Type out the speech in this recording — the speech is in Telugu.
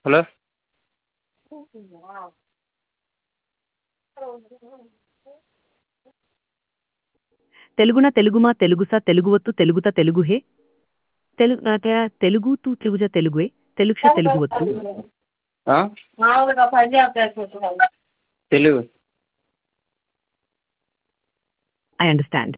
హలో. తెలుగున తెలుగుమా తెలుగుస తెలుగువత్తు తెలుగుత తెలుగుహే తెలుగు తూ త్రిభుజ తెలుగుయే తెలుక్ష తెలుగువత్తు. ఆ? తెలుగు. I understand.